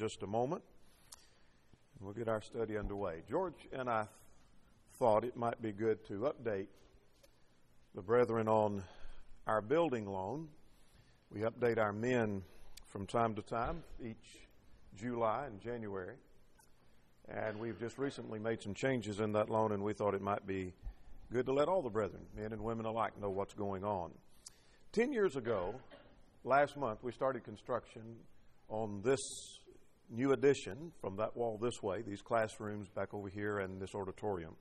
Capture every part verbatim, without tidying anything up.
just a moment. We'll get our study underway. George and I thought it might be good to update the brethren on our building loan. We update our men from time to time, each July and January. And we've just recently made some changes in that loan, and we thought it might be good to let all the brethren, men and women alike, know what's going on. Ten years ago, last month, we started construction on this new addition from that wall this way, these classrooms back over here and this auditorium.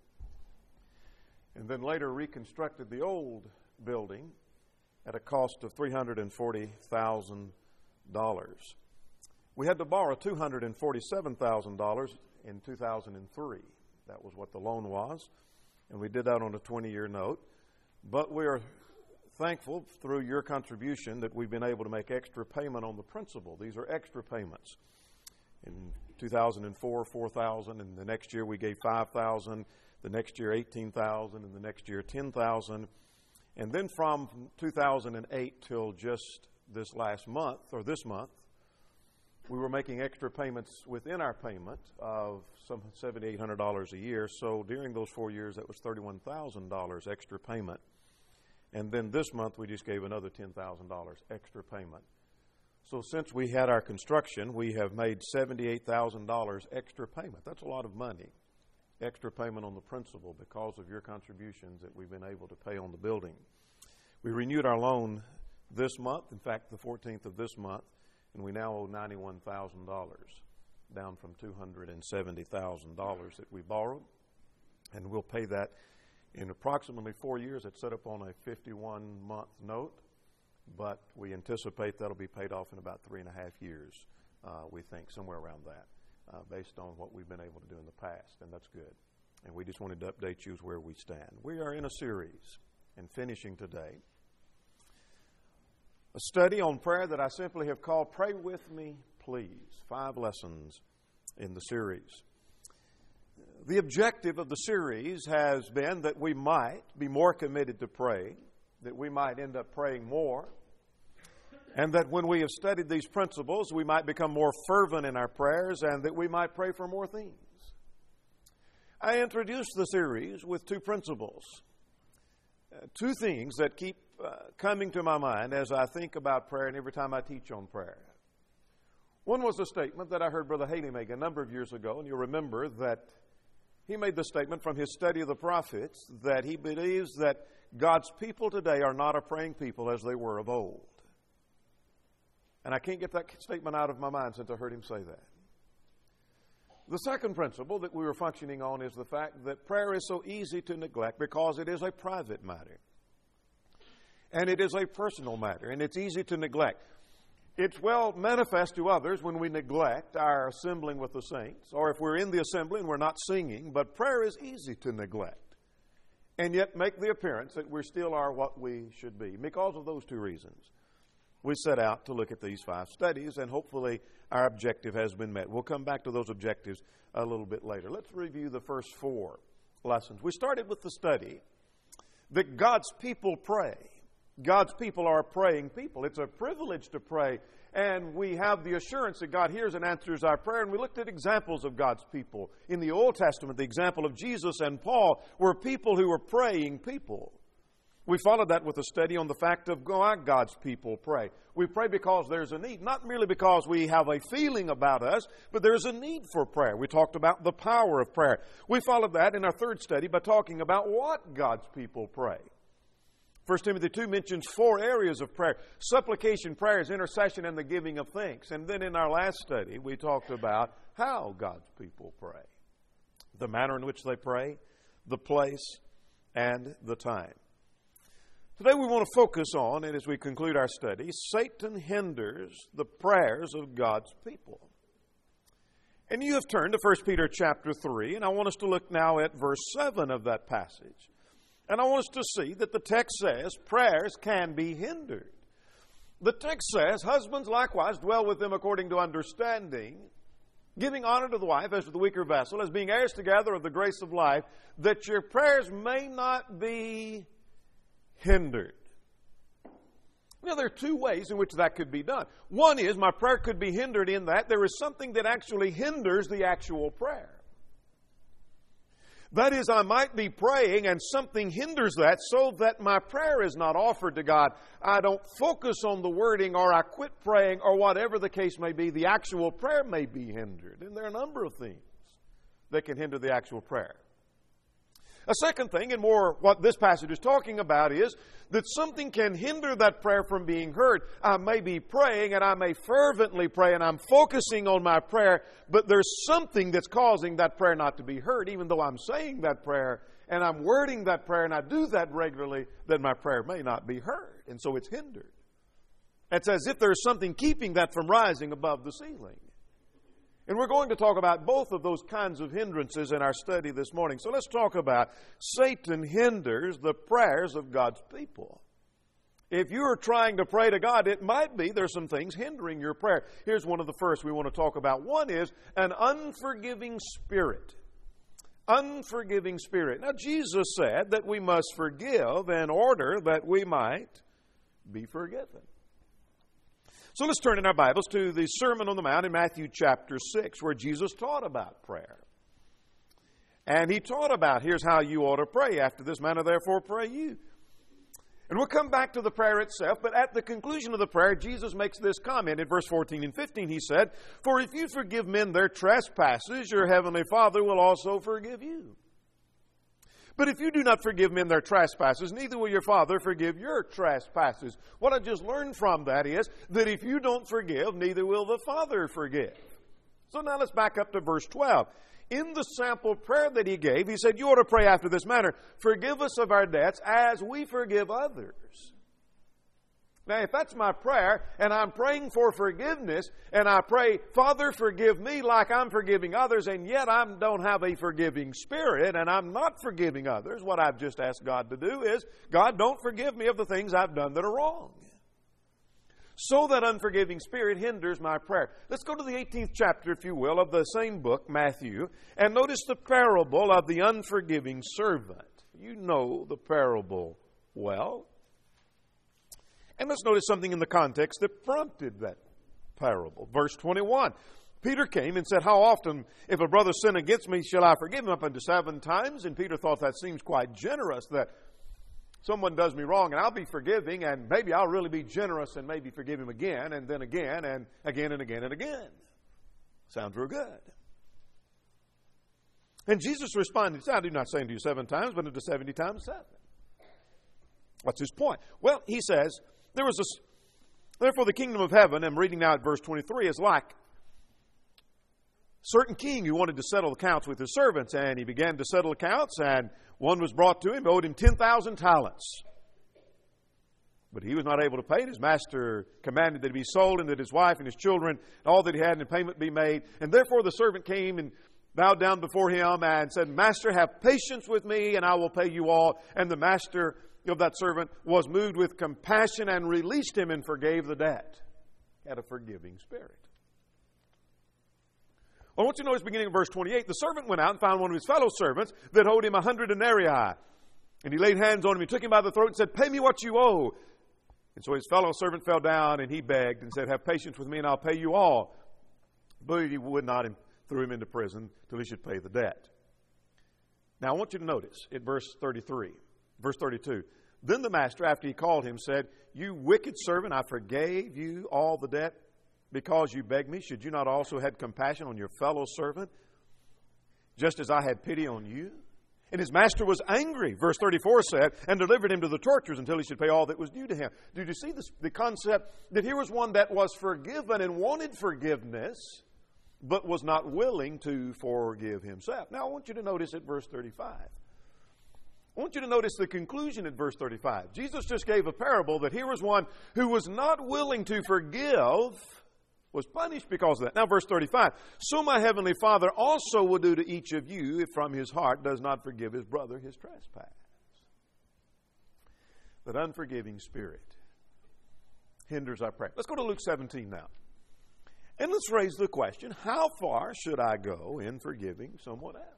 And then later reconstructed the old building at a cost of three hundred forty thousand dollars. We had to borrow two hundred forty-seven thousand dollars in two thousand three. That was what the loan was. And we did that on a twenty-year note. But we are thankful through your contribution that we've been able to make extra payment on the principal. These are extra payments. In two thousand four, four thousand dollars, and the next year we gave five thousand dollars, the next year eighteen thousand dollars, and the next year ten thousand dollars. And then from two thousand eight till just this last month, or this month, we were making extra payments within our payment of some seven thousand eight hundred dollars a year. So during those four years, that was thirty-one thousand dollars extra payment. And then this month, we just gave another ten thousand dollars extra payment. So since we had our construction, we have made seventy-eight thousand dollars extra payment. That's a lot of money, extra payment on the principal because of your contributions that we've been able to pay on the building. We renewed our loan this month, in fact, the fourteenth of this month, and we now owe ninety-one thousand dollars, down from two hundred seventy thousand dollars that we borrowed. And we'll pay that in approximately four years. It's set up on a fifty-one month note, but we anticipate that'll be paid off in about three and a half years, uh, we think, somewhere around that, uh, based on what we've been able to do in the past, and that's good. And we just wanted to update you as where we stand. We are in a series, and finishing today, a study on prayer that I simply have called Pray With Me, Please. Five lessons in the series. The objective of the series has been that we might be more committed to pray, that we might end up praying more, and that when we have studied these principles, we might become more fervent in our prayers, and that we might pray for more things. I introduced the series with two principles, uh, two things that keep uh, coming to my mind as I think about prayer and every time I teach on prayer. One was a statement that I heard Brother Haley make a number of years ago, and you'll remember that he made the statement from his study of the prophets that he believes that God's people today are not a praying people as they were of old. And I can't get that statement out of my mind since I heard him say that. The second principle that we were functioning on is the fact that prayer is so easy to neglect because it is a private matter. And it is a personal matter, and it's easy to neglect. It's well manifest to others when we neglect our assembling with the saints, or if we're in the assembly and we're not singing, but prayer is easy to neglect, and yet make the appearance that we still are what we should be. Because of those two reasons, we set out to look at these five studies, and hopefully our objective has been met. We'll come back to those objectives a little bit later. Let's review the first four lessons. We started with the study that God's people pray. God's people are praying people. It's a privilege to pray, and we have the assurance that God hears and answers our prayer. And we looked at examples of God's people. In the Old Testament, the example of Jesus and Paul were people who were praying people. We followed that with a study on the fact of why God's people pray. We pray because there's a need, not merely because we have a feeling about us, but there's a need for prayer. We talked about the power of prayer. We followed that in our third study by talking about what God's people pray. First Timothy two mentions four areas of prayer: supplication, prayers, intercession, and the giving of thanks. And then in our last study, we talked about how God's people pray, the manner in which they pray, the place, and the time. Today we want to focus on, and as we conclude our study, Satan hinders the prayers of God's people. And you have turned to First Peter chapter three, and I want us to look now at verse seven of that passage. And I want us to see that the text says prayers can be hindered. The text says, husbands likewise dwell with them according to understanding, giving honor to the wife as to the weaker vessel, as being heirs together of the grace of life, that your prayers may not be hindered. Now, there are two ways in which that could be done. One is my prayer could be hindered in that there is something that actually hinders the actual prayer. That is, I might be praying and something hinders that so that my prayer is not offered to God. I don't focus on the wording, or I quit praying, or whatever the case may be. The actual prayer may be hindered. And there are a number of things that can hinder the actual prayer. A second thing, and more what this passage is talking about, is that something can hinder that prayer from being heard. I may be praying, and I may fervently pray, and I'm focusing on my prayer, but there's something that's causing that prayer not to be heard. Even though I'm saying that prayer, and I'm wording that prayer, and I do that regularly, then my prayer may not be heard, and so it's hindered. It's as if there's something keeping that from rising above the ceiling. And we're going to talk about both of those kinds of hindrances in our study this morning. So let's talk about Satan hinders the prayers of God's people. If you're trying to pray to God, it might be there's some things hindering your prayer. Here's one of the first we want to talk about. One is an unforgiving spirit. Unforgiving spirit. Now, Jesus said that we must forgive in order that we might be forgiven. So let's turn in our Bibles to the Sermon on the Mount in Matthew chapter six, where Jesus taught about prayer. And He taught about, here's how you ought to pray. After this manner, therefore, pray you. And we'll come back to the prayer itself, but at the conclusion of the prayer, Jesus makes this comment in verse fourteen and fifteen. He said, "For if you forgive men their trespasses, your heavenly Father will also forgive you. But if you do not forgive men their trespasses, neither will your Father forgive your trespasses." What I just learned from that is that if you don't forgive, neither will the Father forgive. So now let's back up to verse twelve. In the sample prayer that He gave, He said, you ought to pray after this manner: forgive us of our debts as we forgive others. Now, if that's my prayer, and I'm praying for forgiveness, and I pray, Father, forgive me like I'm forgiving others, and yet I don't have a forgiving spirit, and I'm not forgiving others, what I've just asked God to do is, God, don't forgive me of the things I've done that are wrong. So that unforgiving spirit hinders my prayer. Let's go to the eighteenth chapter, if you will, of the same book, Matthew, and notice the parable of the unforgiving servant. You know the parable well. And let's notice something in the context that prompted that parable. Verse twenty-one. Peter came and said, how often, if a brother sin against me, shall I forgive him? Up unto seven times? And Peter thought that seems quite generous, that someone does me wrong and I'll be forgiving, and maybe I'll really be generous and maybe forgive him again, and then again, and again and again and again. Sounds real good. And Jesus responded, I do not say unto you seven times, but unto seventy times seven. What's his point? Well, he says, there was a, therefore the kingdom of heaven, I'm reading now at verse twenty-three, is like a certain king who wanted to settle accounts with his servants, and he began to settle accounts, and one was brought to him, owed him ten thousand talents. But he was not able to pay it. His master commanded that he be sold, and that his wife and his children and all that he had in payment be made. And therefore the servant came and bowed down before him and said, Master, have patience with me, and I will pay you all. And the master of that servant was moved with compassion and released him and forgave the debt. He had a forgiving spirit. Well, I want you to notice beginning of verse twenty-eight, the servant went out and found one of his fellow servants that owed him a hundred denarii. And he laid hands on him, he took him by the throat and said, pay me what you owe. And so his fellow servant fell down and he begged and said, have patience with me and I'll pay you all. But he would not, and threw him into prison till he should pay the debt. Now I want you to notice in verse thirty-three, verse thirty-two, then the master, after he called him, said, you wicked servant, I forgave you all the debt because you begged me. Should you not also have compassion on your fellow servant, just as I had pity on you? And his master was angry, verse thirty-four said, and delivered him to the torturers until he should pay all that was due to him. Did you see this, the concept that here was one that was forgiven and wanted forgiveness, but was not willing to forgive himself? Now I want you to notice at verse thirty-five. I want you to notice the conclusion at verse thirty-five. Jesus just gave a parable that here was one who was not willing to forgive, was punished because of that. Now verse thirty-five. So my heavenly Father also will do to each of you if from his heart does not forgive his brother his trespass. That unforgiving spirit hinders our prayer. Let's go to Luke seventeen now. And let's raise the question, how far should I go in forgiving someone else?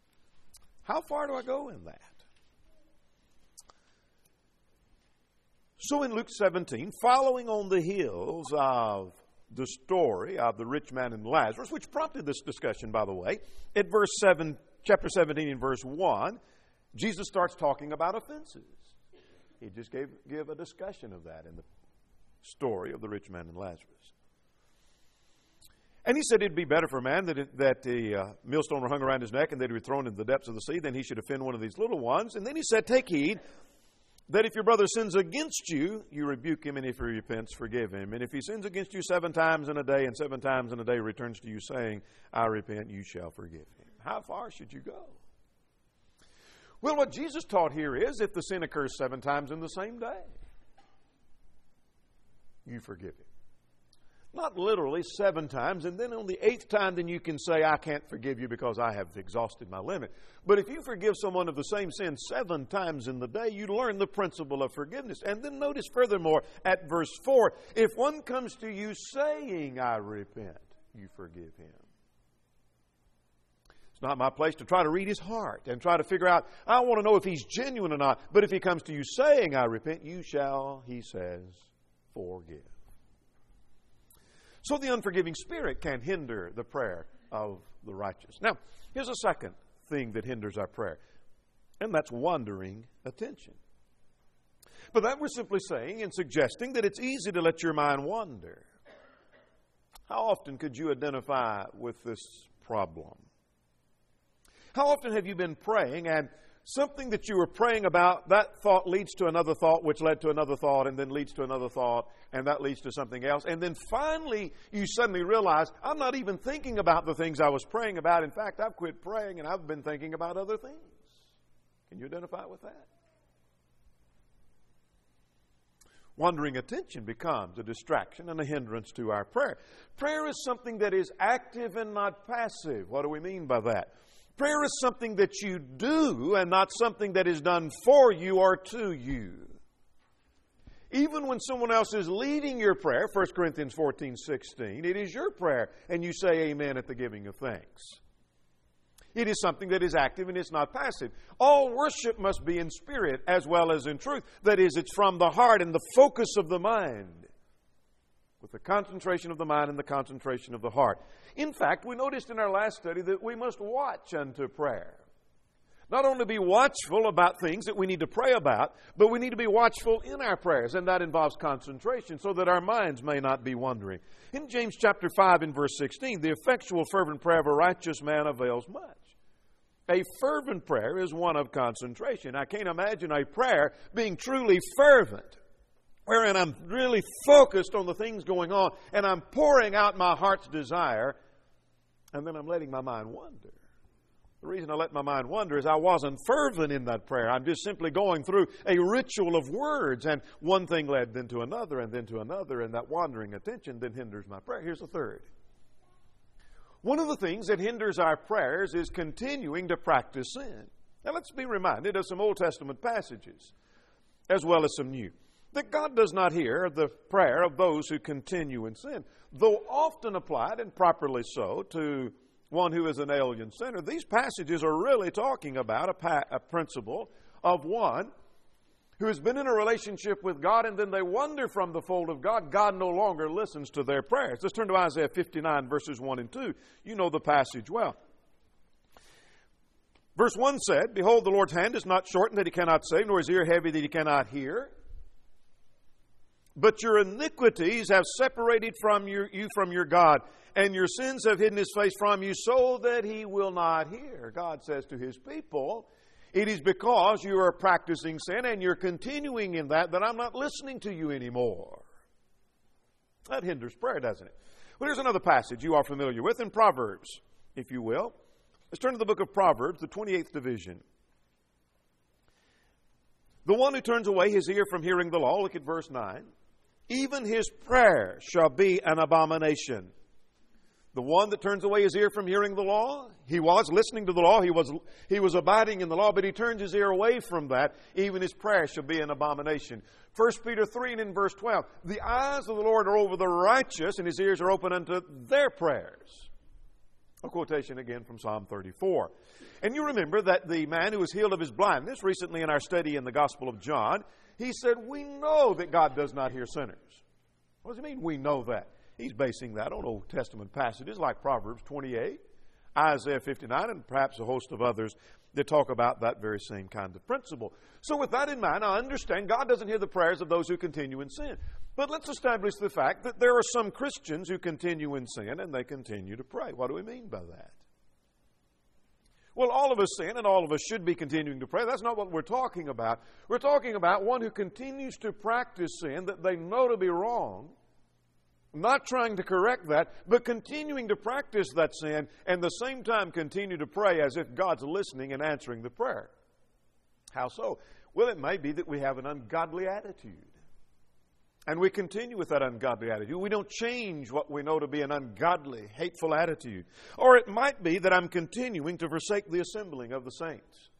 How far do I go in that? So in Luke seventeen, following on the heels of the story of the rich man and Lazarus, which prompted this discussion, by the way, at verse seven, chapter seventeen and verse one, Jesus starts talking about offenses. He just gave, gave a discussion of that in the story of the rich man and Lazarus. And he said it'd be better for a man that, it, that the uh, millstone were hung around his neck and that he were thrown into the depths of the sea than he should offend one of these little ones. And then he said, take heed that if your brother sins against you, you rebuke him, and if he repents, forgive him. And if he sins against you seven times in a day, and seven times in a day returns to you saying, I repent, you shall forgive him. How far should you go? Well, what Jesus taught here is, if the sin occurs seven times in the same day, you forgive him. Not literally seven times, and then on the eighth time, then you can say, I can't forgive you because I have exhausted my limit. But if you forgive someone of the same sin seven times in the day, you learn the principle of forgiveness. And then notice furthermore at verse four, if one comes to you saying, I repent, you forgive him. It's not my place to try to read his heart and try to figure out, I want to know if he's genuine or not. But if he comes to you saying, I repent, you shall, he says, forgive. So the unforgiving spirit can hinder the prayer of the righteous. Now, here's a second thing that hinders our prayer, and that's wandering attention. But that we're simply saying and suggesting that it's easy to let your mind wander. How often could you identify with this problem? How often have you been praying and something that you were praying about, that thought leads to another thought, which led to another thought, and then leads to another thought, and that leads to something else. And then finally, you suddenly realize, I'm not even thinking about the things I was praying about. In fact, I've quit praying, and I've been thinking about other things. Can you identify with that? Wandering attention becomes a distraction and a hindrance to our prayer. Prayer is something that is active and not passive. What do we mean by that? Prayer is something that you do and not something that is done for you or to you. Even when someone else is leading your prayer, First Corinthians fourteen sixteen, it is your prayer and you say amen at the giving of thanks. It is something that is active and it's not passive. All worship must be in spirit as well as in truth. That is, it's from the heart and the focus of the mind. With the concentration of the mind and the concentration of the heart. In fact, we noticed in our last study that we must watch unto prayer. Not only be watchful about things that we need to pray about, but we need to be watchful in our prayers, and that involves concentration so that our minds may not be wandering. In James chapter five and verse sixteen, the effectual fervent prayer of a righteous man avails much. A fervent prayer is one of concentration. I can't imagine a prayer being truly fervent, wherein I'm really focused on the things going on, and I'm pouring out my heart's desire, and then I'm letting my mind wander. The reason I let my mind wander is I wasn't fervent in that prayer. I'm just simply going through a ritual of words, and one thing led then to another, and then to another, and that wandering attention then hinders my prayer. Here's the third. One of the things that hinders our prayers is continuing to practice sin. Now let's be reminded of some Old Testament passages, as well as some new. That God does not hear the prayer of those who continue in sin. Though often applied, and properly so, to one who is an alien sinner, these passages are really talking about a, pa- a principle of one who has been in a relationship with God, and then they wander from the fold of God. God no longer listens to their prayers. Let's turn to Isaiah fifty-nine, verses one and two. You know the passage well. Verse one said, Behold, the Lord's hand is not shortened that he cannot save, nor his ear heavy that he cannot hear. But your iniquities have separated from your, you from your God, and your sins have hidden his face from you so that he will not hear. God says to his people, it is because you are practicing sin and you're continuing in that that I'm not listening to you anymore. That hinders prayer, doesn't it? Well, here's another passage you are familiar with in Proverbs, if you will. Let's turn to the book of Proverbs, the twenty-eighth division. The one who turns away his ear from hearing the law, look at verse nine. Even his prayer shall be an abomination. The one that turns away his ear from hearing the law, he was listening to the law, he was, he was abiding in the law, but he turns his ear away from that. Even his prayer shall be an abomination. First Peter three and in verse twelve, the eyes of the Lord are over the righteous, and his ears are open unto their prayers. A quotation again from Psalm thirty-four. And you remember that the man who was healed of his blindness, recently in our study in the Gospel of John, He said, we know that God does not hear sinners. What does he mean, we know that? He's basing that on Old Testament passages like Proverbs twenty-eight, Isaiah fifty-nine, and perhaps a host of others that talk about that very same kind of principle. So with that in mind, I understand God doesn't hear the prayers of those who continue in sin. But let's establish the fact that there are some Christians who continue in sin and they continue to pray. What do we mean by that? Well, all of us sin and all of us should be continuing to pray. That's not what we're talking about. We're talking about one who continues to practice sin that they know to be wrong, not trying to correct that, but continuing to practice that sin and at the same time continue to pray as if God's listening and answering the prayer. How so? Well, it may be that we have an ungodly attitude. And we continue with that ungodly attitude. We don't change what we know to be an ungodly, hateful attitude. Or it might be that I'm continuing to forsake the assembling of the saints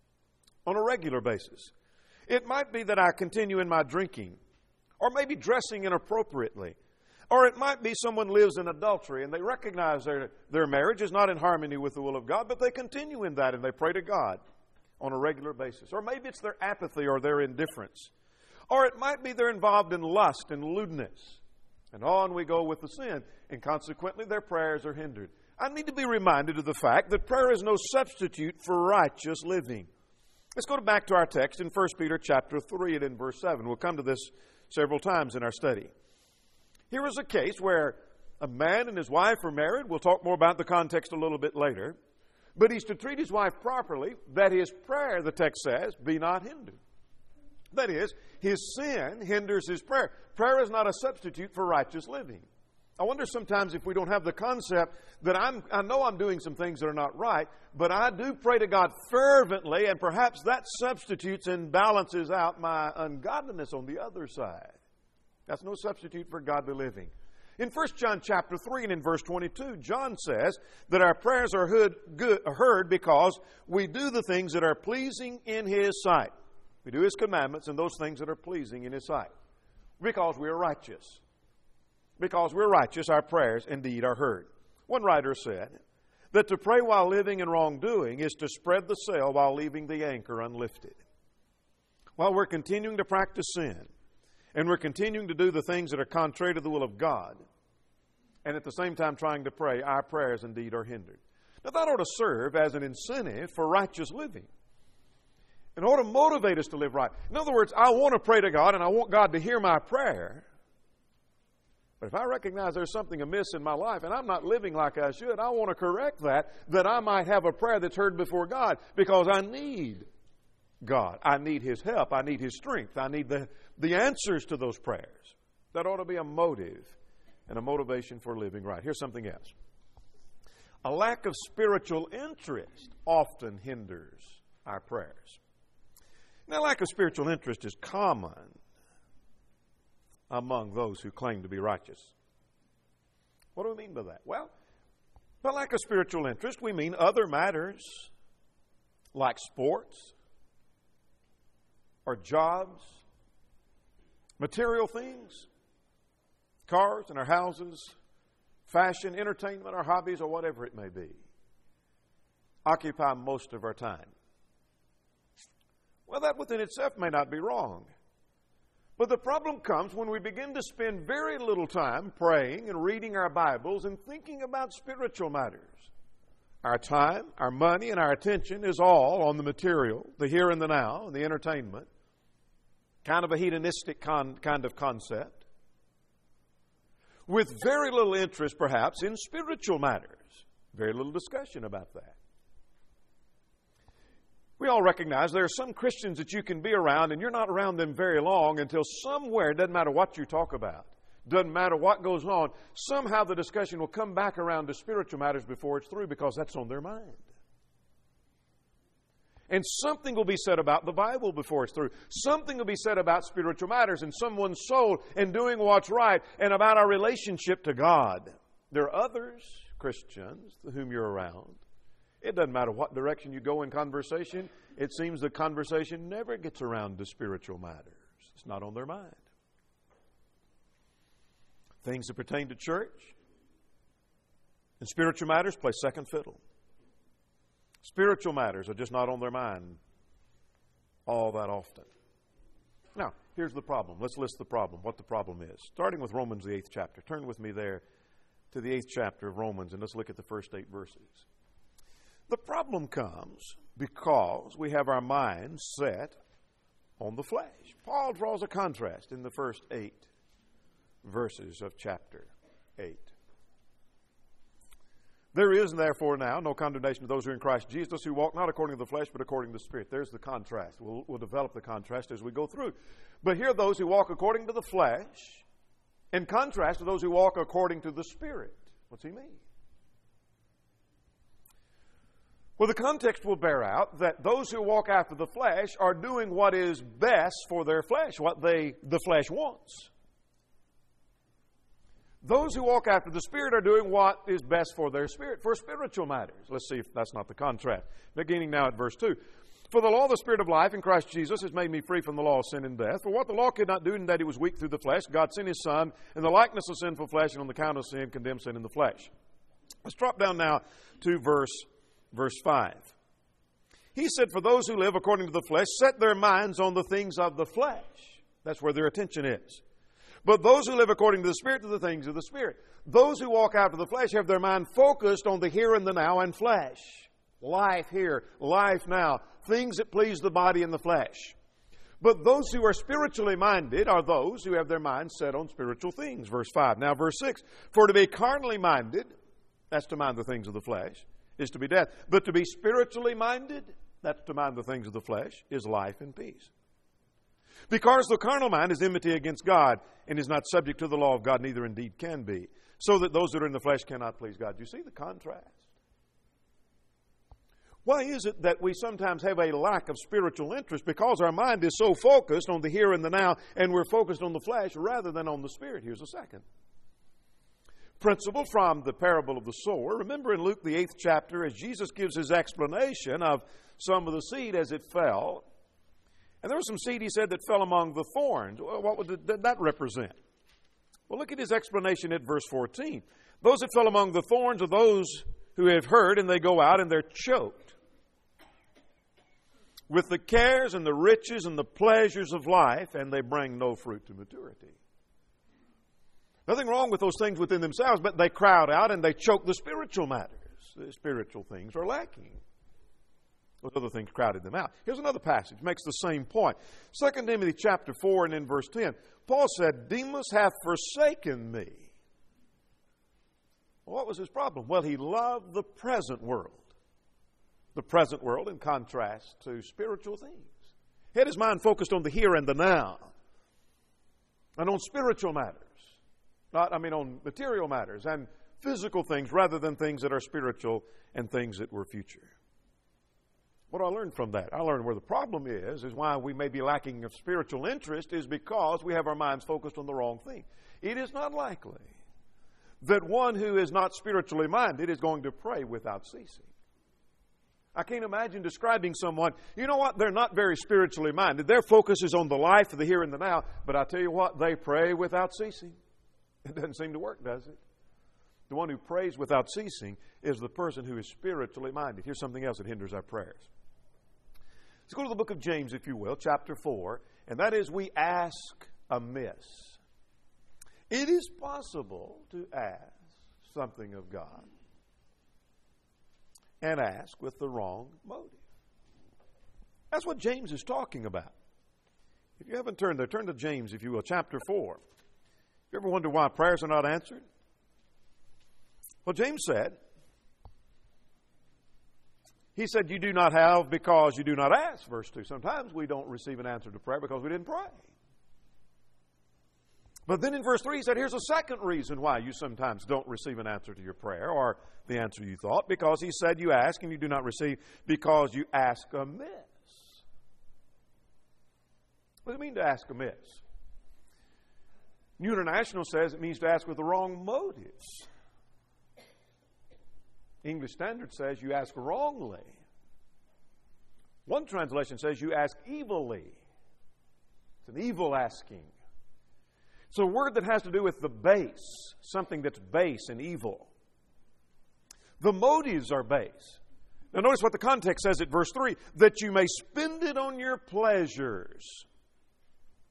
on a regular basis. It might be that I continue in my drinking, or maybe dressing inappropriately. Or it might be someone lives in adultery and they recognize their, their marriage is not in harmony with the will of God, but they continue in that and they pray to God on a regular basis. Or maybe it's their apathy or their indifference. Or it might be they're involved in lust and lewdness. And on we go with the sin. And consequently, their prayers are hindered. I need to be reminded of the fact that prayer is no substitute for righteous living. Let's go back to our text in First Peter chapter three and in verse seven. We'll come to this several times in our study. Here is a case where a man and his wife are married. We'll talk more about the context a little bit later. But he's to treat his wife properly, that his prayer, the text says, be not hindered. That is, his sin hinders his prayer. Prayer is not a substitute for righteous living. I wonder sometimes if we don't have the concept that I'm, I know I'm doing some things that are not right, but I do pray to God fervently, and perhaps that substitutes and balances out my ungodliness on the other side. That's no substitute for godly living. In First John chapter three and in verse twenty-two, John says that our prayers are heard, good, heard because we do the things that are pleasing in His sight. We do His commandments and those things that are pleasing in His sight. Because we are righteous. Because we're righteous, our prayers indeed are heard. One writer said that to pray while living in wrongdoing is to spread the sail while leaving the anchor unlifted. While we're continuing to practice sin, and we're continuing to do the things that are contrary to the will of God, and at the same time trying to pray, our prayers indeed are hindered. Now that ought to serve as an incentive for righteous living. It ought to motivate us to live right. In other words, I want to pray to God and I want God to hear my prayer. But if I recognize there's something amiss in my life and I'm not living like I should, I want to correct that, that I might have a prayer that's heard before God, because I need God. I need His help. I need His strength. I need the, the answers to those prayers. That ought to be a motive and a motivation for living right. Here's something else. A lack of spiritual interest often hinders our prayers. Now, lack of spiritual interest is common among those who claim to be righteous. What do we mean by that? Well, by lack of spiritual interest, we mean other matters like sports or jobs, material things, cars and our houses, fashion, entertainment, our hobbies, or whatever it may be, occupy most of our time. Well, that within itself may not be wrong. But the problem comes when we begin to spend very little time praying and reading our Bibles and thinking about spiritual matters. Our time, our money, and our attention is all on the material, the here and the now, and the entertainment. Kind of a hedonistic con- kind of concept. With very little interest, perhaps, in spiritual matters. Very little discussion about that. We all recognize there are some Christians that you can be around and you're not around them very long until somewhere, it doesn't matter what you talk about, doesn't matter what goes on, somehow the discussion will come back around to spiritual matters before it's through, because that's on their mind. And something will be said about the Bible before it's through. Something will be said about spiritual matters and someone's soul and doing what's right and about our relationship to God. There are others, Christians, whom you're around. It doesn't matter what direction you go in conversation. It seems the conversation never gets around to spiritual matters. It's not on their mind. Things that pertain to church and spiritual matters play second fiddle. Spiritual matters are just not on their mind all that often. Now, here's the problem. Let's list the problem, what the problem is. Starting with Romans, the eighth chapter. Turn with me there to the eighth chapter of Romans, and let's look at the first eight verses. The problem comes because we have our minds set on the flesh. Paul draws a contrast in the first eight verses of chapter eight. There is, therefore, now no condemnation to those who are in Christ Jesus, who walk not according to the flesh, but according to the Spirit. There's the contrast. We'll, we'll develop the contrast as we go through. But here, those who walk according to the flesh, in contrast to those who walk according to the Spirit. What's he mean? Well, the context will bear out that those who walk after the flesh are doing what is best for their flesh, what they the flesh wants. Those who walk after the Spirit are doing what is best for their spirit, for spiritual matters. Let's see if that's not the contrast. Beginning now at verse two. For the law of the Spirit of life in Christ Jesus has made me free from the law of sin and death. For what the law could not do in that it was weak through the flesh, God sent His Son in the likeness of sinful flesh, and on the account of sin condemned sin in the flesh. Let's drop down now to verse, verse five. He said, for those who live according to the flesh set their minds on the things of the flesh. That's where their attention is. But those who live according to the Spirit, to the things of the Spirit. Those who walk after the flesh have their mind focused on the here and the now and flesh. Life here, life now. Things that please the body and the flesh. But those who are spiritually minded are those who have their minds set on spiritual things. Verse five. Now verse six. For to be carnally minded, that's to mind the things of the flesh, is to be death. But to be spiritually minded, that's to mind the things of the flesh, is life and peace. Because the carnal mind is enmity against God, and is not subject to the law of God, neither indeed can be. So that those that are in the flesh cannot please God. Do you see the contrast? Why is it that we sometimes have a lack of spiritual interest? Because our mind is so focused on the here and the now, and we're focused on the flesh rather than on the Spirit. Here's a second principle from the parable of the sower. Remember in Luke, the eighth chapter, as Jesus gives His explanation of some of the seed as it fell. And there was some seed, He said, that fell among the thorns. Well, what would that represent? Well, look at His explanation at verse fourteen. Those that fell among the thorns are those who have heard, and they go out and they're choked with the cares and the riches and the pleasures of life, and they bring no fruit to maturity. Nothing wrong with those things within themselves, but they crowd out and they choke the spiritual matters. The spiritual things are lacking. Those other things crowded them out. Here's another passage, makes the same point. Second Timothy chapter four and in verse ten. Paul said, Demas hath forsaken me. Well, what was his problem? Well, he loved the present world. The present world in contrast to spiritual things. He had his mind focused on the here and the now. And on spiritual matters. Not, I mean, on material matters and physical things rather than things that are spiritual and things that were future. What do I learn from that? I learned where the problem is, is why we may be lacking of spiritual interest is because we have our minds focused on the wrong thing. It is not likely that one who is not spiritually minded is going to pray without ceasing. I can't imagine describing someone, you know what, they're not very spiritually minded. Their focus is on the life of the here and the now, but I tell you what, they pray without ceasing. It doesn't seem to work, does it? The one who prays without ceasing is the person who is spiritually minded. Here's something else that hinders our prayers. Let's go to the book of James, if you will, chapter four, and that is we ask amiss. It is possible to ask something of God and ask with the wrong motive. That's what James is talking about. If you haven't turned there, turn to James, if you will, chapter four. You ever wonder why prayers are not answered? Well, James said, he said, you do not have because you do not ask, verse two. Sometimes we don't receive an answer to prayer because we didn't pray. But then in verse three, he said, here's a second reason why you sometimes don't receive an answer to your prayer or the answer you thought. Because he said you ask and you do not receive because you ask amiss. What does it mean to ask amiss? New International says it means to ask with the wrong motives. English Standard says you ask wrongly. One translation says you ask evilly. It's an evil asking. It's a word that has to do with the base, something that's base and evil. The motives are base. Now notice what the context says at verse three, that you may spend it on your pleasures.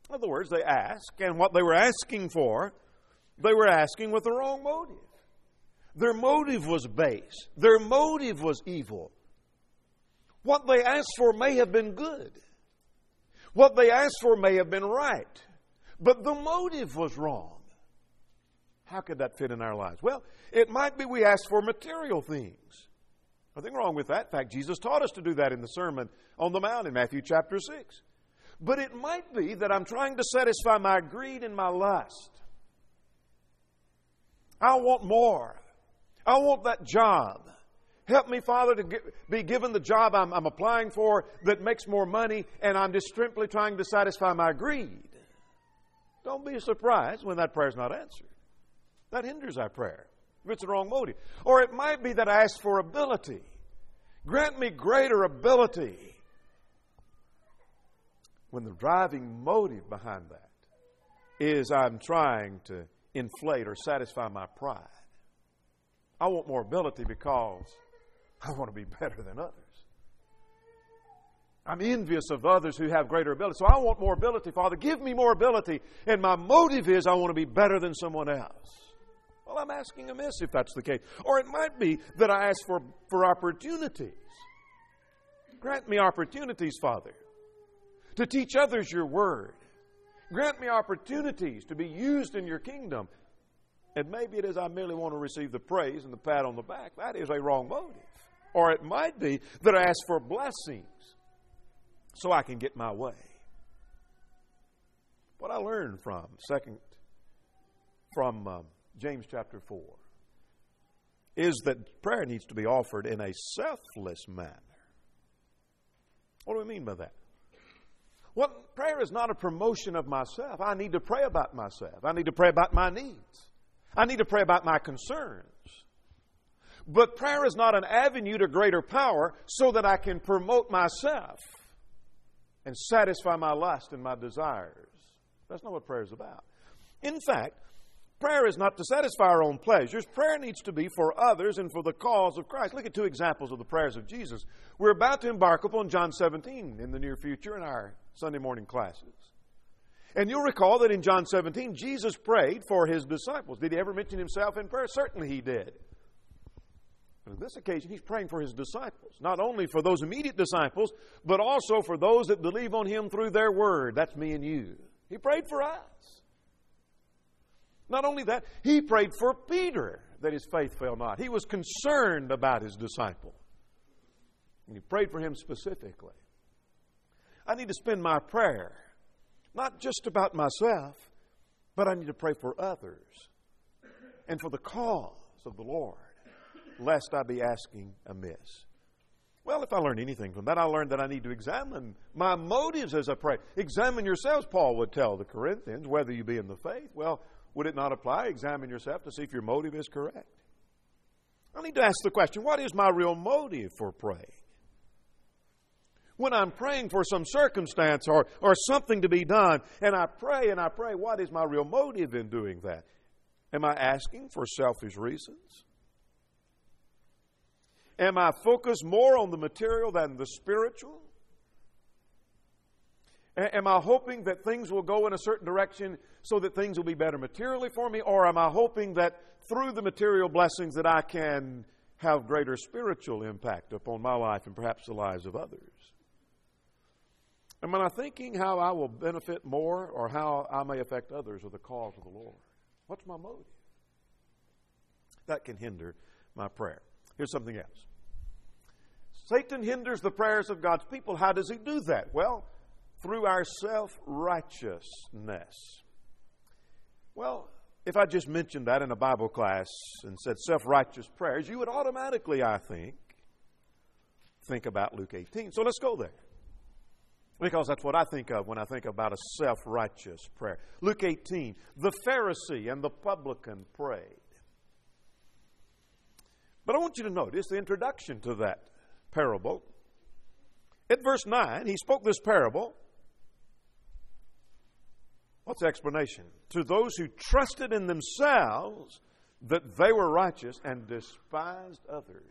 In other words, they ask, and what they were asking for, they were asking with the wrong motive. Their motive was base. Their motive was evil. What they asked for may have been good. What they asked for may have been right. But the motive was wrong. How could that fit in our lives? Well, it might be we ask for material things. Nothing wrong with that. In fact, Jesus taught us to do that in the Sermon on the Mount in Matthew chapter six. But it might be that I'm trying to satisfy my greed and my lust. I want more. I want that job. Help me, Father, to get, be given the job I'm, I'm applying for that makes more money, and I'm just simply trying to satisfy my greed. Don't be surprised when that prayer is not answered. That hinders our prayer if it's the wrong motive. Or it might be that I ask for ability. Grant me greater ability. When the driving motive behind that is I'm trying to inflate or satisfy my pride. I want more ability because I want to be better than others. I'm envious of others who have greater ability. So I want more ability, Father. Give me more ability. And my motive is I want to be better than someone else. Well, I'm asking amiss if that's the case. Or it might be that I ask for, for opportunities. Grant me opportunities, Father, to teach others your word. Grant me opportunities to be used in your kingdom. And maybe it is I merely want to receive the praise and the pat on the back. That is a wrong motive. Or it might be that I ask for blessings so I can get my way. What I learned from second from um, James chapter four is that prayer needs to be offered in a selfless manner. What do we mean by that? Well, prayer is not a promotion of myself. I need to pray about myself. I need to pray about my needs. I need to pray about my concerns. But prayer is not an avenue to greater power so that I can promote myself and satisfy my lust and my desires. That's not what prayer is about. In fact, prayer is not to satisfy our own pleasures. Prayer needs to be for others and for the cause of Christ. Look at two examples of the prayers of Jesus. We're about to embark upon John seventeen in the near future in our Sunday morning classes. And you'll recall that in John seventeen, Jesus prayed for his disciples. Did he ever mention himself in prayer? Certainly he did. But on this occasion, he's praying for his disciples. Not only for those immediate disciples, but also for those that believe on him through their word. That's me and you. He prayed for us. Not only that, he prayed for Peter that his faith fail not. He was concerned about his disciple. And he prayed for him specifically. I need to spend my prayer not just about myself, but I need to pray for others and for the cause of the Lord, lest I be asking amiss. Well, if I learned anything from that, I learned that I need to examine my motives as I pray. Examine yourselves, Paul would tell the Corinthians, whether you be in the faith. Well, would it not apply? Examine yourself to see if your motive is correct. I need to ask the question, what is my real motive for praying? When I'm praying for some circumstance or, or something to be done, and I pray and I pray, what is my real motive in doing that? Am I asking for selfish reasons? Am I focused more on the material than the spiritual? A- am I hoping that things will go in a certain direction so that things will be better materially for me? Or am I hoping that through the material blessings that I can have greater spiritual impact upon my life and perhaps the lives of others? Am I thinking how I will benefit more or how I may affect others or the cause of the Lord? What's my motive? That can hinder my prayer. Here's something else. Satan hinders the prayers of God's people. How does he do that? Well, through our self-righteousness. Well, if I just mentioned that in a Bible class and said self-righteous prayers, you would automatically, I think, think about Luke eighteen. So let's go there. Because that's what I think of when I think about a self-righteous prayer. Luke eighteen, the Pharisee and the publican prayed. But I want you to notice the introduction to that parable. At verse nine, he spoke this parable. What's the explanation? To those who trusted in themselves that they were righteous and despised others.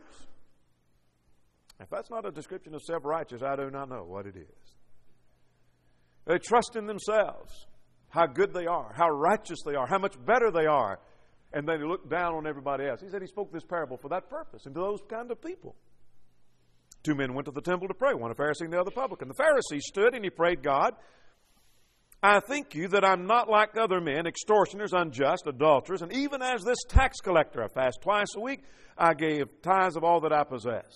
If that's not a description of self-righteous, I do not know what it is. They trust in themselves, how good they are, how righteous they are, how much better they are. And then they look down on everybody else. He said he spoke this parable for that purpose and to those kind of people. Two men went to the temple to pray, one a Pharisee and the other publican. The Pharisee stood and he prayed God, I thank you that I'm not like other men, extortioners, unjust, adulterers, and even as this tax collector. I fast twice a week. I gave tithes of all that I possess.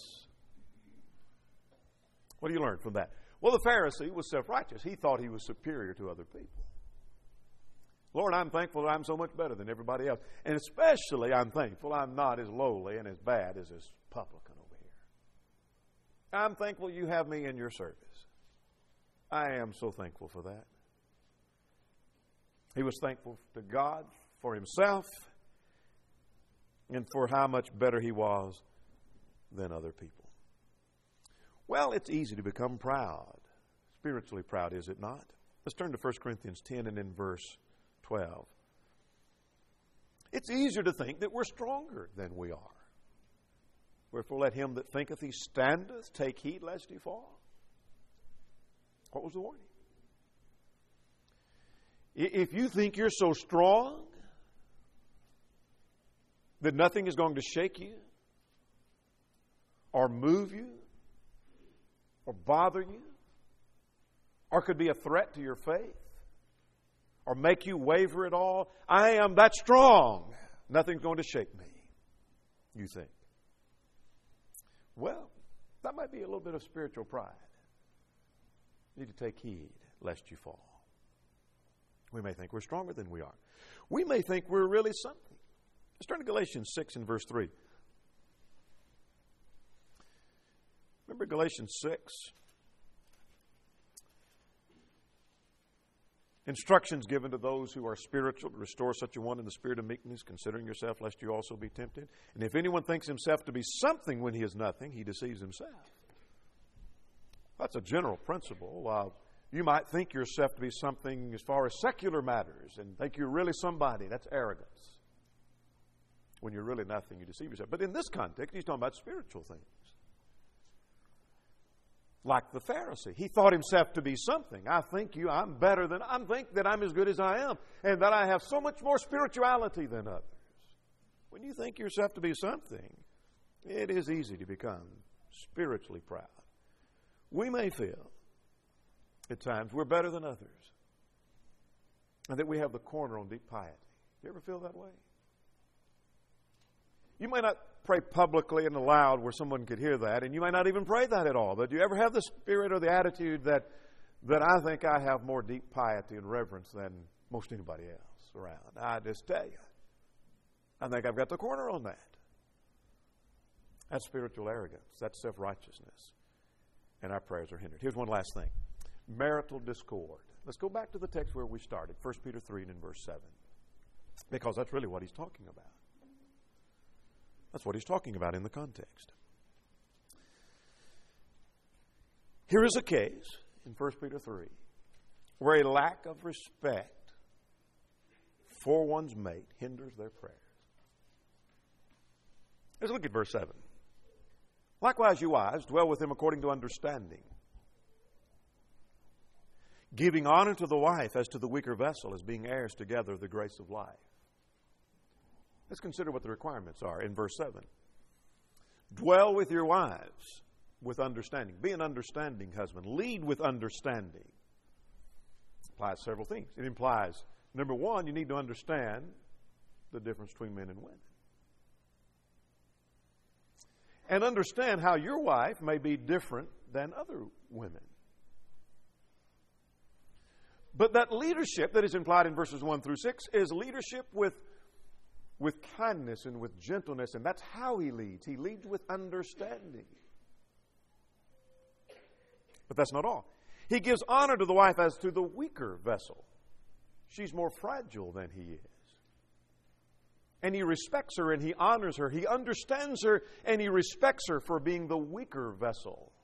What do you learn from that? Well, the Pharisee was self-righteous. He thought he was superior to other people. Lord, I'm thankful that I'm so much better than everybody else. And especially I'm thankful I'm not as lowly and as bad as this publican over here. I'm thankful you have me in your service. I am so thankful for that. He was thankful to God for himself and for how much better he was than other people. Well, it's easy to become proud. Spiritually proud, is it not? Let's turn to First Corinthians ten and in verse twelve. It's easier to think that we're stronger than we are. Wherefore let him that thinketh he standeth take heed lest he fall. What was the warning? If you think you're so strong that nothing is going to shake you or move you or bother you or could be a threat to your faith or make you waver at all, I am that strong. Nothing's going to shake me, you think. Well, that might be a little bit of spiritual pride. You need to take heed lest you fall. We may think we're stronger than we are. We may think we're really something. Let's turn to Galatians six and verse three. Remember Galatians six? Instructions given to those who are spiritual to restore such a one in the spirit of meekness, considering yourself, lest you also be tempted. And if anyone thinks himself to be something when he is nothing, he deceives himself. That's a general principle. Uh, you might think yourself to be something as far as secular matters and think you're really somebody. That's arrogance. When you're really nothing, you deceive yourself. But in this context, he's talking about spiritual things. Like the Pharisee. He thought himself to be something. I think you, I'm better than, I think that I'm as good as I am, and that I have so much more spirituality than others. When you think yourself to be something, it is easy to become spiritually proud. We may feel at times we're better than others, and that we have the corner on deep piety. You ever feel that way? You may not pray publicly and aloud where someone could hear that, and you may not even pray that at all. But do you ever have the spirit or the attitude that that I think I have more deep piety and reverence than most anybody else around? I just tell you, I think I've got the corner on that. That's spiritual arrogance. That's self-righteousness. And our prayers are hindered. Here's one last thing. Marital discord. Let's go back to the text where we started, First Peter three and in verse seven. Because that's really what he's talking about. That's what he's talking about in the context. Here is a case in First Peter three where a lack of respect for one's mate hinders their prayers. Let's look at verse seven. Likewise, you wives, dwell with him according to understanding, giving honor to the wife as to the weaker vessel, as being heirs together of the grace of life. Let's consider what the requirements are in verse seven. Dwell with your wives with understanding. Be an understanding husband. Lead with understanding. It implies several things. It implies, number one, you need to understand the difference between men and women. And understand how your wife may be different than other women. But that leadership that is implied in verses one through six is leadership with with kindness and with gentleness, and that's how he leads. He leads with understanding. But that's not all. He gives honor to the wife as to the weaker vessel. She's more fragile than he is. And he respects her and he honors her. He understands her and he respects her for being the weaker vessel.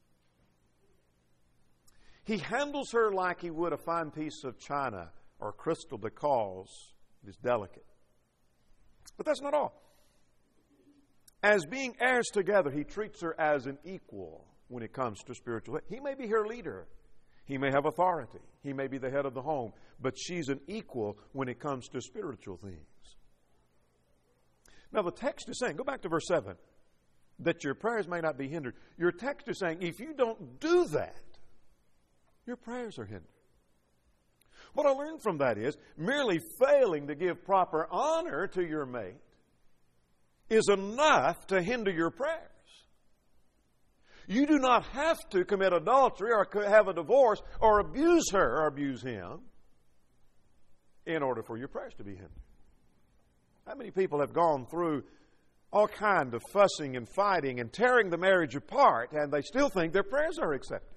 He handles her like he would a fine piece of china or crystal because it is delicate. But that's not all. As being heirs together, he treats her as an equal when it comes to spiritual. He may be her leader. He may have authority. He may be the head of the home. But she's an equal when it comes to spiritual things. Now the text is saying, go back to verse seven, that your prayers may not be hindered. Your text is saying, if you don't do that, your prayers are hindered. What I learned from that is, merely failing to give proper honor to your mate is enough to hinder your prayers. You do not have to commit adultery or have a divorce or abuse her or abuse him in order for your prayers to be hindered. How many people have gone through all kinds of fussing and fighting and tearing the marriage apart, and they still think their prayers are accepted?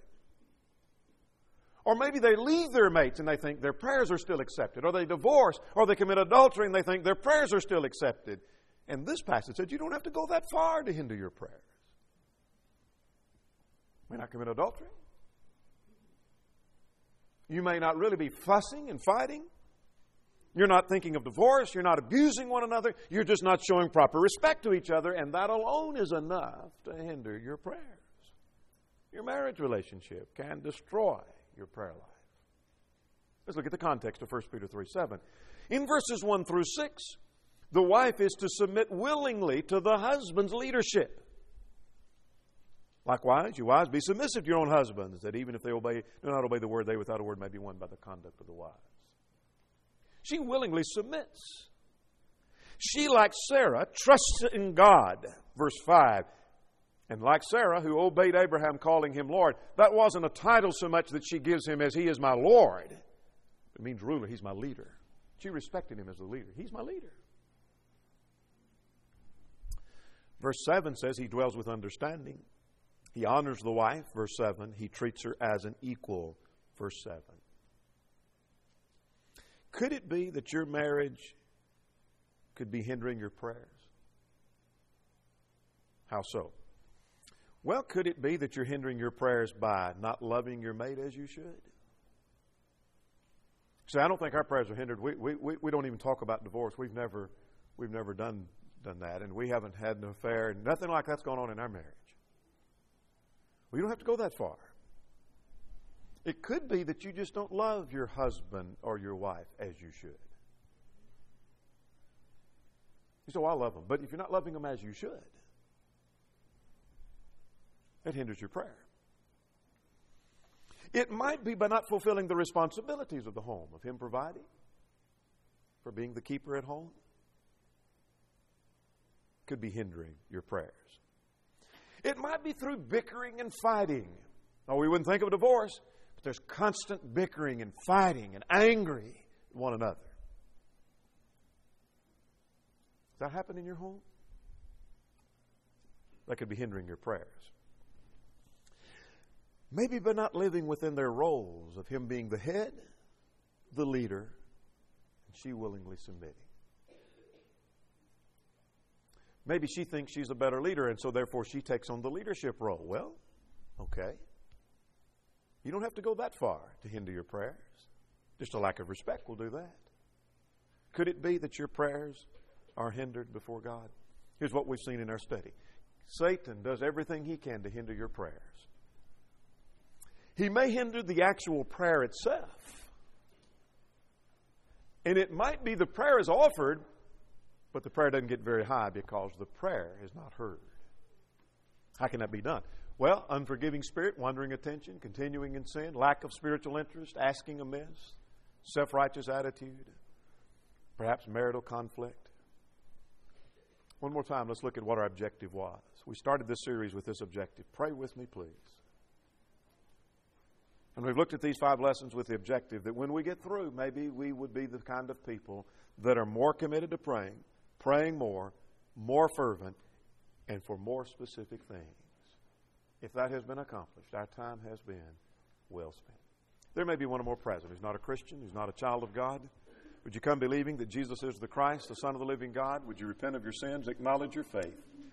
Or maybe they leave their mates and they think their prayers are still accepted. Or they divorce, or they commit adultery and they think their prayers are still accepted. And this passage said you don't have to go that far to hinder your prayers. You may not commit adultery. You may not really be fussing and fighting. You're not thinking of divorce. You're not abusing one another. You're just not showing proper respect to each other. And that alone is enough to hinder your prayers. Your marriage relationship can destroy your prayer life. Let's look at the context of First Peter three seven. In verses one through six, the wife is to submit willingly to the husband's leadership. Likewise, you wives, be submissive to your own husbands, that even if they obey, do not obey the word, they without a word may be won by the conduct of the wives. She willingly submits. She, like Sarah, trusts in God. Verse five. And like Sarah, who obeyed Abraham, calling him Lord, that wasn't a title so much that she gives him as he is my Lord. It means ruler. He's my leader. She respected him as the leader. He's my leader. Verse seven says he dwells with understanding. He honors the wife. Verse seven. He treats her as an equal. Verse seven. Could it be that your marriage could be hindering your prayers? How so? Well, could it be that you're hindering your prayers by not loving your mate as you should? See, I don't think our prayers are hindered. We, we, we, we don't even talk about divorce. We've never, we've never done, done that, and we haven't had an affair, and nothing like that's going on in our marriage. We don't have to go that far. It could be that you just don't love your husband or your wife as you should. You say, well, I love them. But if you're not loving them as you should, it hinders your prayer. It might be by not fulfilling the responsibilities of the home, of him providing, for being the keeper at home. Could be hindering your prayers. It might be through bickering and fighting. Oh, we wouldn't think of divorce, but there's constant bickering and fighting and angry at one another. Does that happen in your home? That could be hindering your prayers. Maybe by not living within their roles of him being the head, the leader, and she willingly submitting. Maybe she thinks she's a better leader, and so therefore she takes on the leadership role. Well, okay. You don't have to go that far to hinder your prayers. Just a lack of respect will do that. Could it be that your prayers are hindered before God? Here's what we've seen in our study. Satan does everything he can to hinder your prayers. He may hinder the actual prayer itself. And it might be the prayer is offered, but the prayer doesn't get very high because the prayer is not heard. How can that be done? Well, unforgiving spirit, wandering attention, continuing in sin, lack of spiritual interest, asking amiss, self-righteous attitude, perhaps marital conflict. One more time, let's look at what our objective was. We started this series with this objective. Pray with me, please. And we've looked at these five lessons with the objective that when we get through, maybe we would be the kind of people that are more committed to praying, praying more, more fervent, and for more specific things. If that has been accomplished, our time has been well spent. There may be one or more present who's not a Christian, who's not a child of God. Would you come believing that Jesus is the Christ, the Son of the living God? Would you repent of your sins, acknowledge your faith,